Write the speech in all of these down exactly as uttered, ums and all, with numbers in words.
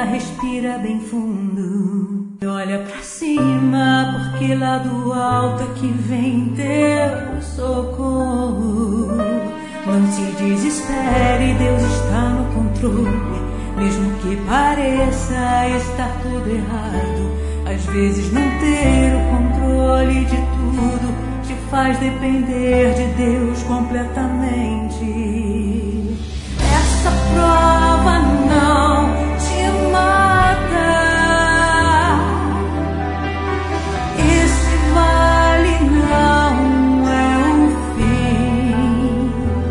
respira bem fundo e olha pra cima, porque lá do alto é que vem teu socorro. Não se desespere, Deus está no controle, mesmo que pareça estar tudo errado. Às vezes não ter o controle de tudo te faz depender de Deus completamente. Essa prova não te mata, esse vale não é o fim.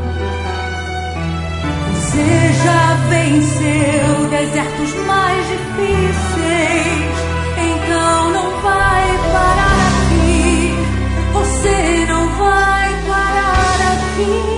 Você já venceu desertos mais difíceis, então não vai parar aqui. Você não vai parar aqui.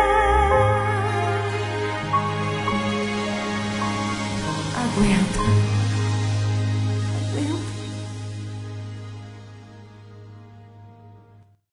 Aguenta.